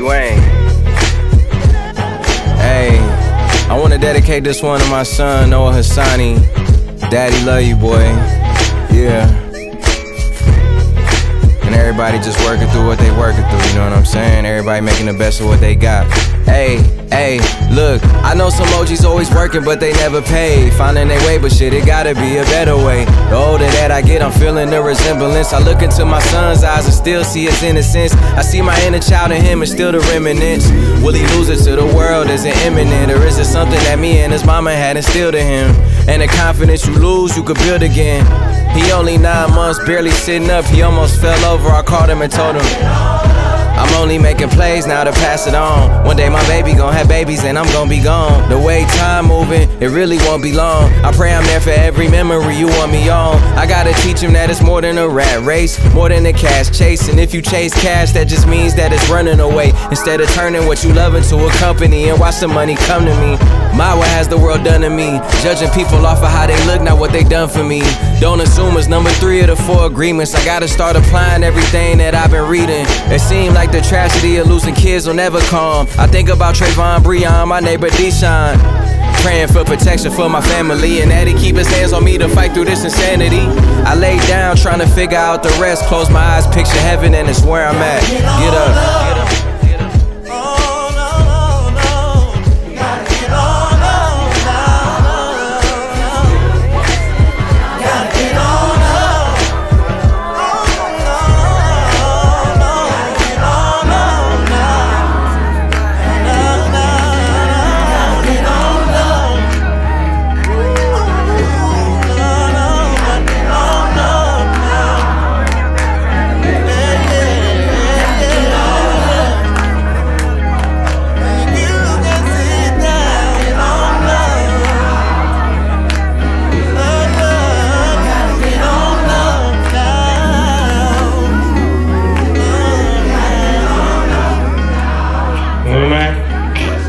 Lil Wayne. Hey, I wanna dedicate this one to my son, Noah Hassani. Daddy love you, boy. Yeah. And everybody just working through what they working through, you know what I'm saying? Everybody making the best of what they got. Hey, look, I know some OGs always working, but they never pay. Finding their way, but shit, it gotta be a better way. The older that I get, I'm feeling the resemblance. I look into my son's eyes and still see his innocence. I see my inner child in him and still the remnants. Will he lose it to the world? Is it imminent? Or is it something that me and his mama had instilled in him? And the confidence you lose, you could build again. He only 9 months, barely sitting up, he almost fell over. I called him and told him, I'm only making plays now to pass it on. One day my baby gon' have babies and I'm gon' be gone. The way time moving, it really won't be long. I pray I'm there for every memory you want me on. I gotta teach him that it's more than a rat race, more than a cash chase. And if you chase cash, that just means that it's running away, instead of turning what you love into a company and watch the money come to me. My, what has the world done to me? Judging people off of how they look, not what they done for me. Don't assume it's number 3 of the 4 agreements. I gotta start applying everything that I've been reading. It seemed like the tragedy of losing kids will never come. I think about Trayvon, Breon, my neighbor Deshaun. Praying for protection for my family, and that he keep his hands on me to fight through this insanity. I lay down trying to figure out the rest. Close my eyes, picture heaven, and it's where I'm at. Get up, get up.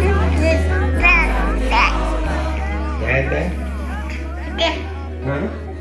Huh?